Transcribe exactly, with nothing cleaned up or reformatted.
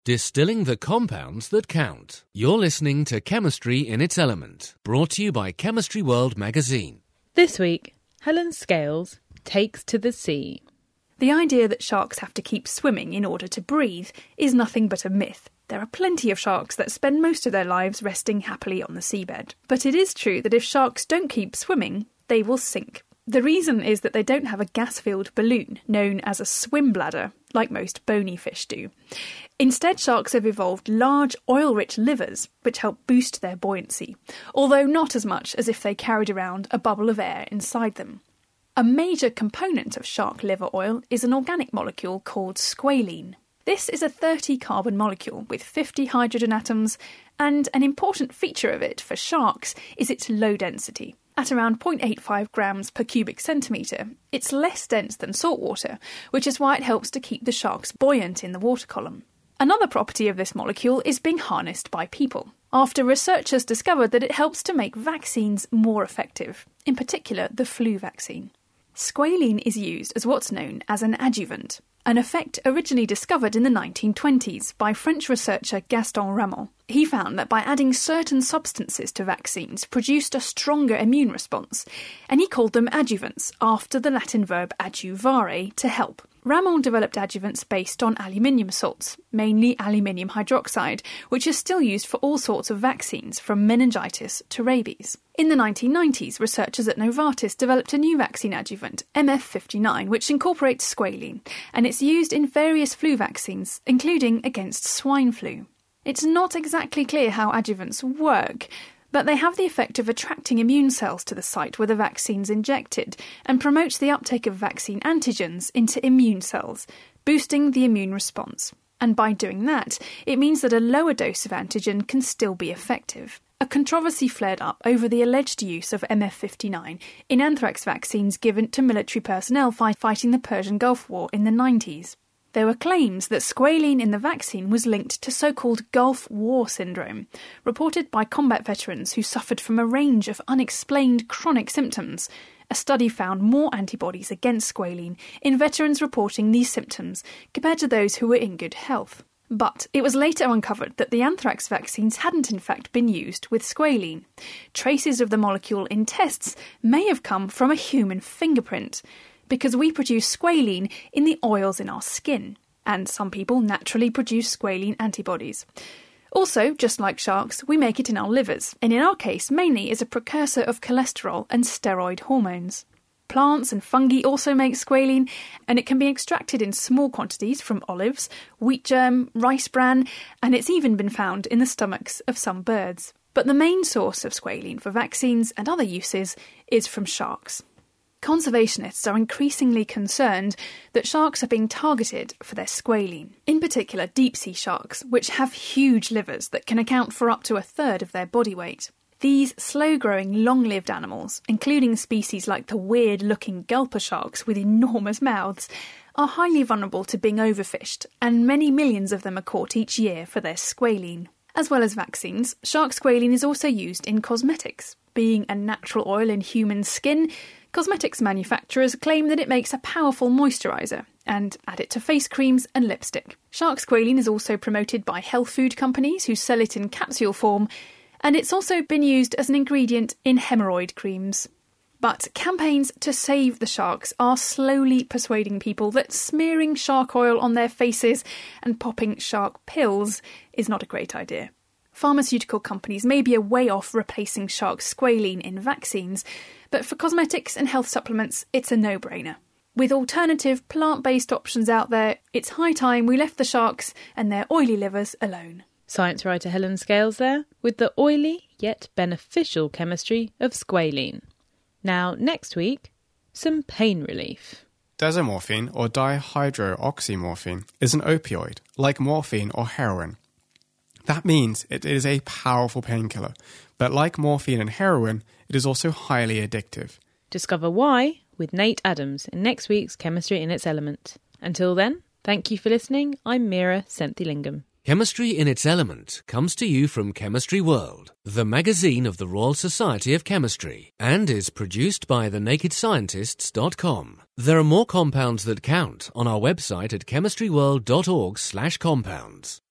Distilling the compounds that count. You're listening to Chemistry in its Element, brought to you by Chemistry World magazine. This week, Helen Scales takes to the sea. The idea that sharks have to keep swimming in order to breathe is nothing but a myth. There are plenty of sharks that spend most of their lives resting happily on the seabed. But it is true that if sharks don't keep swimming, they will sink. The reason is that they don't have a gas-filled balloon, known as a swim bladder, like most bony fish do. Instead, sharks have evolved large, oil-rich livers, which help boost their buoyancy, although not as much as if they carried around a bubble of air inside them. A major component of shark liver oil is an organic molecule called squalene. This is a thirty carbon molecule with fifty hydrogen atoms, and an important feature of it for sharks is its low density. At around zero point eight five grams per cubic centimetre, it's less dense than salt water, which is why it helps to keep the sharks buoyant in the water column. Another property of this molecule is being harnessed by people, after researchers discovered that it helps to make vaccines more effective, in particular the flu vaccine. Squalene is used as what's known as an adjuvant, an effect originally discovered in the nineteen twenties by French researcher Gaston Ramon. He found that by adding certain substances to vaccines produced a stronger immune response, and he called them adjuvants after the Latin verb adjuvare, to help. Ramon developed adjuvants based on aluminium salts, mainly aluminium hydroxide, which is still used for all sorts of vaccines, from meningitis to rabies. In the nineteen nineties, researchers at Novartis developed a new vaccine adjuvant, M F fifty-nine, which incorporates squalene, and it's used in various flu vaccines, including against swine flu. It's not exactly clear how adjuvants work, but they have the effect of attracting immune cells to the site where the vaccine's injected and promotes the uptake of vaccine antigens into immune cells, boosting the immune response. And by doing that, it means that a lower dose of antigen can still be effective. A controversy flared up over the alleged use of M F fifty-nine in anthrax vaccines given to military personnel fight- fighting the Persian Gulf War in the nineties. There were claims that squalene in the vaccine was linked to so-called Gulf War syndrome, reported by combat veterans who suffered from a range of unexplained chronic symptoms. A study found more antibodies against squalene in veterans reporting these symptoms compared to those who were in good health. But it was later uncovered that the anthrax vaccines hadn't in fact been used with squalene. Traces of the molecule in tests may have come from a human fingerprint, because we produce squalene in the oils in our skin, and some people naturally produce squalene antibodies. Also, just like sharks, we make it in our livers, and in our case mainly as a precursor of cholesterol and steroid hormones. Plants and fungi also make squalene, and it can be extracted in small quantities from olives, wheat germ, rice bran, and it's even been found in the stomachs of some birds. But the main source of squalene for vaccines and other uses is from sharks. Conservationists are increasingly concerned that sharks are being targeted for their squalene, in particular deep-sea sharks, which have huge livers that can account for up to a third of their body weight. These slow-growing, long-lived animals, including species like the weird-looking gulper sharks with enormous mouths, are highly vulnerable to being overfished, and many millions of them are caught each year for their squalene. As well as vaccines, shark squalene is also used in cosmetics. Being a natural oil in human skin, cosmetics manufacturers claim that it makes a powerful moisturiser and add it to face creams and lipstick. Shark squalene is also promoted by health food companies who sell it in capsule form, and it's also been used as an ingredient in hemorrhoid creams. But campaigns to save the sharks are slowly persuading people that smearing shark oil on their faces and popping shark pills is not a great idea. Pharmaceutical companies may be a way off replacing shark squalene in vaccines, but for cosmetics and health supplements, it's a no-brainer. With alternative plant-based options out there, it's high time we left the sharks and their oily livers alone. Science writer Helen Scales there, with the oily yet beneficial chemistry of squalene. Now, next week, some pain relief. Desomorphine, or dihydroxymorphine, is an opioid, like morphine or heroin. That means it is a powerful painkiller, but like morphine and heroin, it is also highly addictive. Discover why with Nate Adams in next week's Chemistry in its Element. Until then, thank you for listening. I'm Mira Senthilingam. Chemistry in its Element comes to you from Chemistry World, the magazine of the Royal Society of Chemistry, and is produced by the naked scientists dot com. There are more compounds that count on our website at chemistry world dot org slash compounds.